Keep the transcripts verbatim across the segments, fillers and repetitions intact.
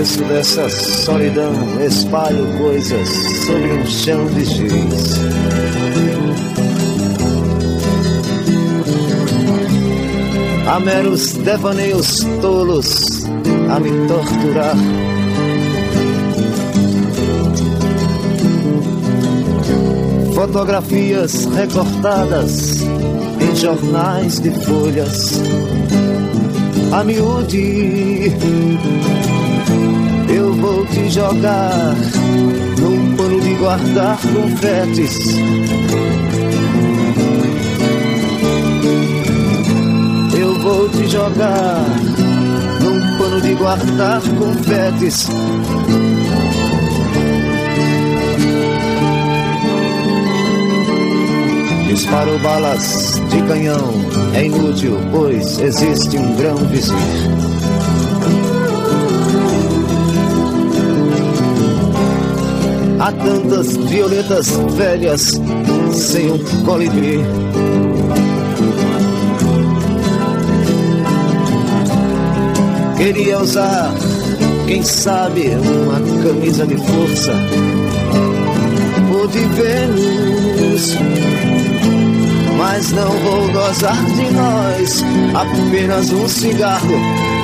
preço dessa solidão, espalho coisas sobre um chão de giz. Há meros devaneios tolos a me torturar. Fotografias recortadas em jornais de folhas. A miúde, eu vou te jogar num pano de guardar confetes. Eu vou te jogar num pano de guardar confetes. Disparo balas de canhão, é inútil, pois existe um grão vizir. Há tantas violetas velhas sem um colibri. Queria usar, quem sabe, uma camisa de força ou de Vênus, mas não vou gozar de nós, apenas um cigarro.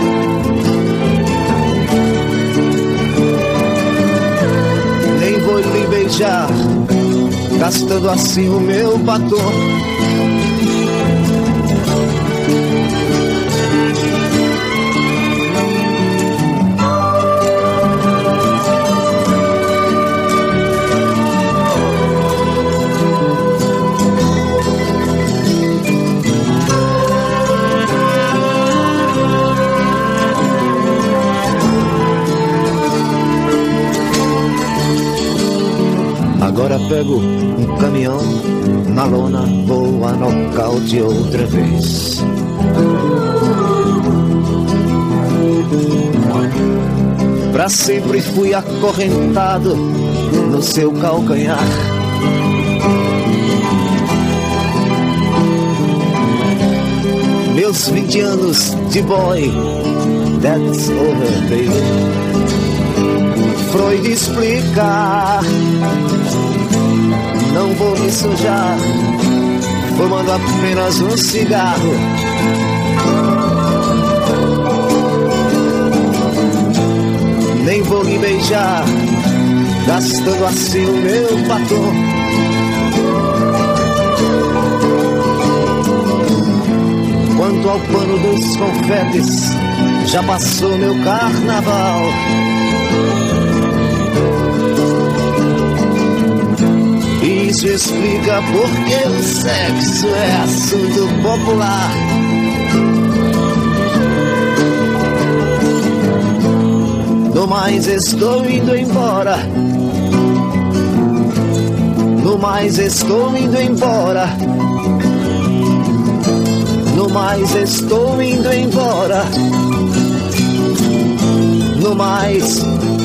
Nem vou lhe beijar, gastando assim o meu batom. Agora pego um caminhão, na lona vou a nocaute outra vez. Pra sempre fui acorrentado no seu calcanhar. Meus vinte anos de boy, that's over, baby. Freud explica, não vou me sujar, fumando apenas um cigarro. Nem vou me beijar, gastando assim o meu batom. Quanto ao pano dos confetes, já passou meu carnaval. Isso explica porque o sexo é assunto popular. No mais estou indo embora. No mais estou indo embora. No mais estou indo embora. No mais